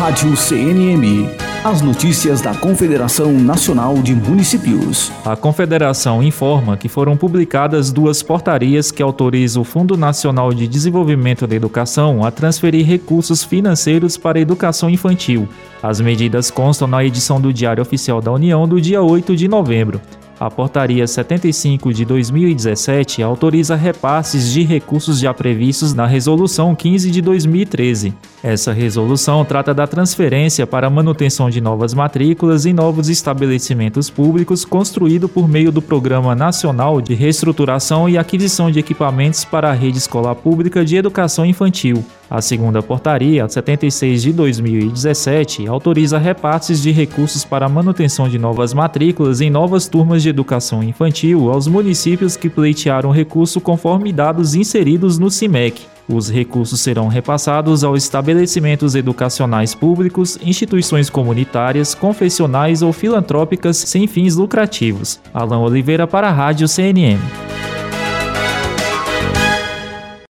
Rádio CNM. As notícias da Confederação Nacional de Municípios. A Confederação informa que foram publicadas 2 portarias que autorizam o Fundo Nacional de Desenvolvimento da Educação a transferir recursos financeiros para a educação infantil. As medidas constam na edição do Diário Oficial da União do dia 8 de novembro. A Portaria 75 de 2017 autoriza repasses de recursos já previstos na Resolução 15 de 2013. Essa resolução trata da transferência para a manutenção de novas matrículas em novos estabelecimentos públicos construído por meio do Programa Nacional de Reestruturação e Aquisição de Equipamentos para a Rede Escolar Pública de Educação Infantil. A segunda portaria, 76 de 2017, autoriza repasses de recursos para a manutenção de novas matrículas em novas turmas de educação infantil aos municípios que pleitearam recurso conforme dados inseridos no CIMEC. Os recursos serão repassados aos estabelecimentos educacionais públicos, instituições comunitárias, confessionais ou filantrópicas sem fins lucrativos. Alan Oliveira para a Rádio CNM.